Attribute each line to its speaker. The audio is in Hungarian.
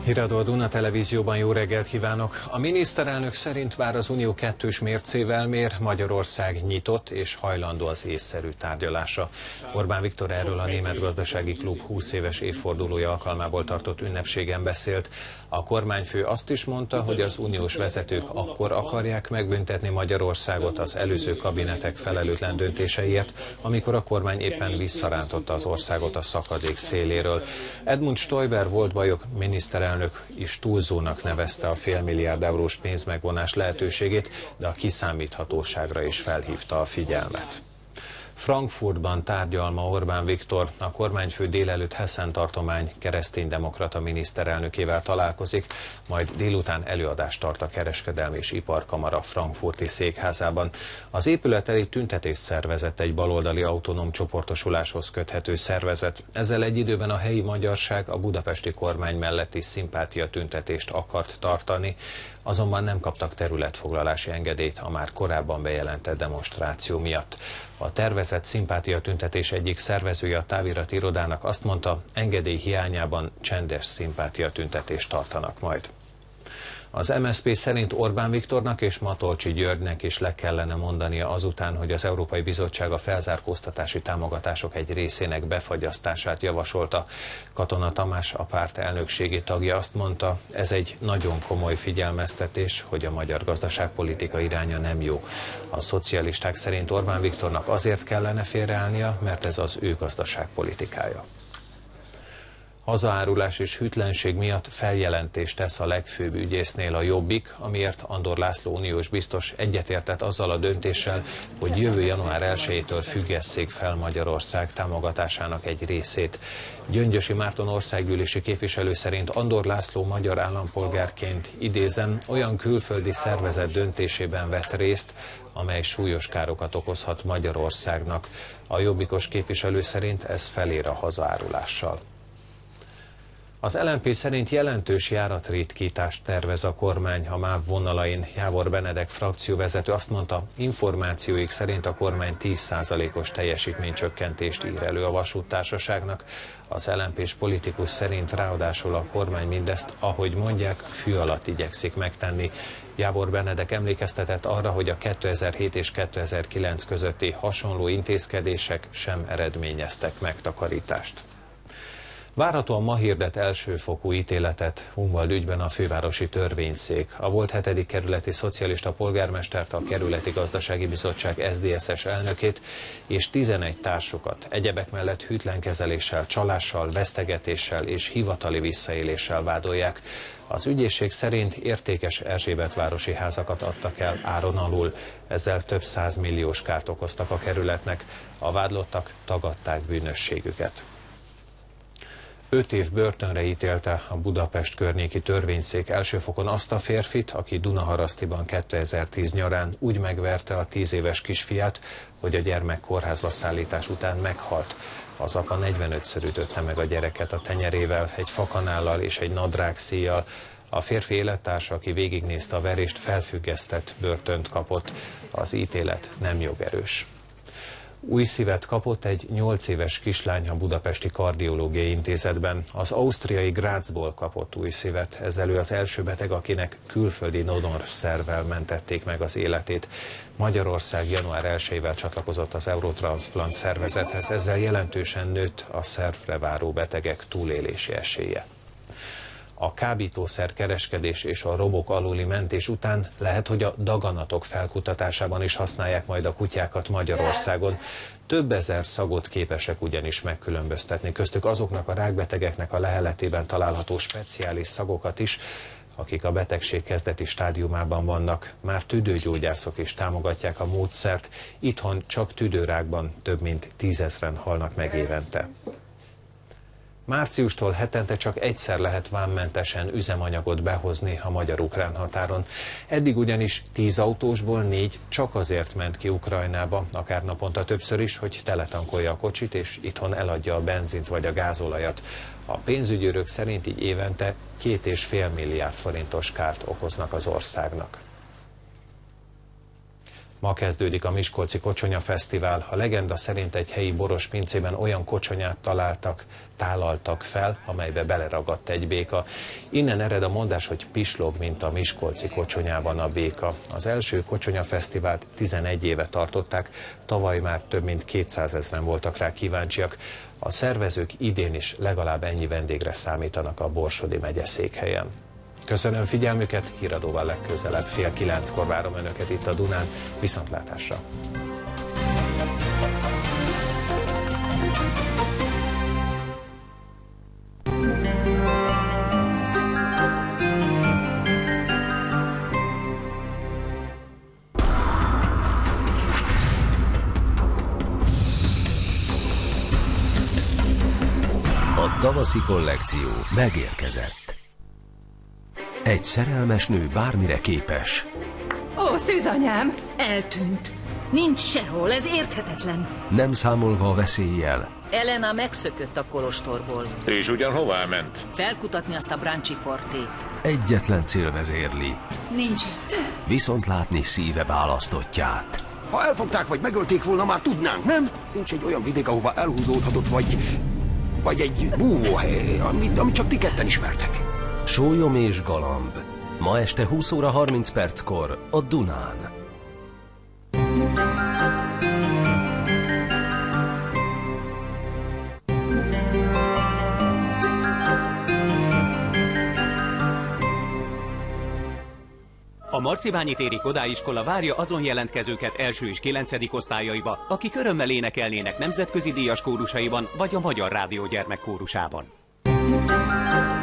Speaker 1: Híradó a Duna Televízióban, jó reggelt kívánok! A miniszterelnök szerint bár az Unió kettős mércével mér, Magyarország nyitott és hajlandó az észszerű tárgyalásra. Orbán Viktor erről a Német Gazdasági Klub 20 éves évfordulója alkalmából tartott ünnepségen beszélt. A kormányfő azt is mondta, hogy az uniós vezetők akkor akarják megbüntetni Magyarországot az előző kabinetek felelőtlen döntéseiért, amikor a kormány éppen visszarántotta az országot a szakadék széléről. Edmund Stoiber volt bajok miniszterelnök is túlzónak nevezte a fél milliárd eurós pénzmegvonás lehetőségét, de a kiszámíthatóságra is felhívta a figyelmet. Frankfurtban tárgyal ma Orbán Viktor, a kormányfő délelőtt Hessen tartomány kereszténydemokrata miniszterelnökével találkozik, majd délután előadást tart a Kereskedelmi és Iparkamara frankfurti székházában. Az épület elé tüntetést szervezett egy baloldali autonóm csoportosuláshoz köthető szervezet. Ezzel egy időben a helyi magyarság a budapesti kormány melletti szimpátia tüntetést akart tartani, azonban nem kaptak területfoglalási engedélyt a már korábban bejelentett demonstráció miatt. A tervezett szimpátia tüntetés egyik szervezője a távirati irodának azt mondta, engedély hiányában csendes szimpátia tüntetést tartanak majd. Az MSZP szerint Orbán Viktornak és Matolcsy Györgynek is le kellene mondania azután, hogy az Európai Bizottság a felzárkóztatási támogatások egy részének befagyasztását javasolta. Katona Tamás, a párt elnökségi tagja azt mondta, ez egy nagyon komoly figyelmeztetés, hogy a magyar gazdaságpolitika iránya nem jó. A szocialisták szerint Orbán Viktornak azért kellene félreállnia, mert ez az ő gazdaságpolitikája. Hazaárulás és hűtlenség miatt feljelentést tesz a legfőbb ügyésznél a Jobbik, amiért Andor László uniós biztos egyetértett azzal a döntéssel, hogy jövő január 1-től függesszék fel Magyarország támogatásának egy részét. Gyöngyösi Márton országgyűlési képviselő szerint Andor László magyar állampolgárként, idézem, olyan külföldi szervezet döntésében vett részt, amely súlyos károkat okozhat Magyarországnak. A jobbikos képviselő szerint ez felér a hazaárulással. Az LMP szerint jelentős járatritkítást tervez a kormány a MÁV vonalain. Jávor Benedek frakcióvezető azt mondta, információik szerint a kormány 10%-os teljesítménycsökkentést ír elő a vasúttársaságnak. Az LMP-s politikus szerint ráadásul a kormány mindezt, ahogy mondják, fű alatt igyekszik megtenni. Jávor Benedek emlékeztetett arra, hogy a 2007 és 2009 közötti hasonló intézkedések sem eredményeztek megtakarítást. Várhatóan ma hirdet elsőfokú ítéletet Hunvald ügyben a fővárosi törvényszék. A volt 7. kerületi szocialista polgármestert, a kerületi gazdasági bizottság SZDSZ-es elnökét és 11 társukat egyebek mellett hűtlenkezeléssel, csalással, vesztegetéssel és hivatali visszaéléssel vádolják. Az ügyészség szerint értékes erzsébetvárosi házakat adtak el áron alul, ezzel több 100 milliós kárt okoztak a kerületnek. A vádlottak tagadták bűnösségüket. 5 év börtönre ítélte a Budapest környéki törvényszék elsőfokon azt a férfit, aki Dunaharasztiban 2010 nyarán úgy megverte a 10 éves kisfiát, hogy a gyermek kórházba szállítás után meghalt. Az apa 45-ször ütötte meg a gyereket a tenyerével, egy fakanállal és egy nadrágszíjjal. A férfi élettársa, aki végignézte a verést, felfüggesztett börtönt kapott. Az ítélet nem jogerős. Új szívet kapott egy 8 éves kislány a Budapesti Kardiológiai Intézetben. Az ausztriai Grazból kapott új szívet. Ez az első beteg, akinek külföldi donorszervvel mentették meg az életét. Magyarország január 1-ével csatlakozott az Eurotransplant szervezethez. Ezzel jelentősen nőtt a szervre váró betegek túlélési esélye. A kábítószer kereskedés és a romok aluli mentés után lehet, hogy a daganatok felkutatásában is használják majd a kutyákat Magyarországon. Több ezer szagot képesek ugyanis megkülönböztetni, köztük azoknak a rákbetegeknek a leheletében található speciális szagokat is, akik a betegség kezdeti stádiumában vannak. Már tüdőgyógyászok is támogatják a módszert, itthon csak tüdőrákban több mint 10 000-en halnak meg évente. Márciustól hetente csak egyszer lehet vámmentesen üzemanyagot behozni a magyar-ukrán határon. Eddig ugyanis 10 autósból 4 csak azért ment ki Ukrajnába, akár naponta többször is, hogy teletankolja a kocsit és itthon eladja a benzint vagy a gázolajat. A pénzügyőrök szerint így évente 2,5 milliárd forintos kárt okoznak az országnak. Ma kezdődik a Miskolci Kocsonya Fesztivál. A legenda szerint egy helyi boros pincében olyan kocsonyát tálaltak fel, amelybe beleragadt egy béka. Innen ered a mondás, hogy pislog, mint a miskolci kocsonyában a béka. Az első Kocsonya Fesztivált 11 éve tartották, tavaly már több mint 200 000-en voltak rá kíváncsiak. A szervezők idén is legalább ennyi vendégre számítanak a Borsodi megyeszékhelyen. Köszönöm figyelmüket, híradóval legközelebb 8:30-kor várom Önöket itt a Dunán. Viszontlátásra!
Speaker 2: A tavaszi kollekció megérkezett. Egy szerelmes nő bármire képes.
Speaker 3: Ó, szűzanyám, eltűnt. Nincs sehol, ez érthetetlen.
Speaker 2: Nem számolva a veszéllyel.
Speaker 3: Elena megszökött a kolostorból.
Speaker 4: És ugyan hová ment?
Speaker 3: Felkutatni azt a Brancsi fortét.
Speaker 2: Egyetlen cél vezérli.
Speaker 3: Nincs itt.
Speaker 2: Viszont látni szíve választottját.
Speaker 5: Ha elfogták vagy megölték volna, már tudnánk, nem? Nincs egy olyan vidék, ahova elhúzódhatott, vagy egy búvóhely, amit csak ti ketten ismertek.
Speaker 2: Sólyom és galamb. Ma este 20:30 a Dunán.
Speaker 6: A Marcibányi téri Kodály-iskola várja azon jelentkezőket első és 9. osztályaiba, akik örömmel énekelnének nemzetközi díjas kórusaiban vagy a Magyar Rádió gyermekkórusában.